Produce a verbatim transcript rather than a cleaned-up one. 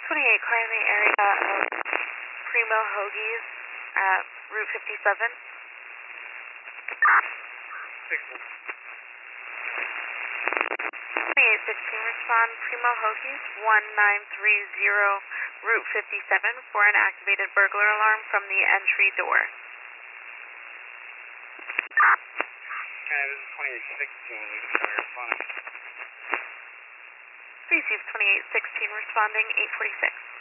twenty-eight, car in the area of Primo Hoagies at Route fifty-seven. twenty-eight sixteen, respond Primo Hoagies, one nine three zero Route fifty-seven for an activated burglar alarm from the entry door. Okay, this is twenty-eight sixteen, you can start responding. Receive twenty-eight sixteen, responding eight forty-six.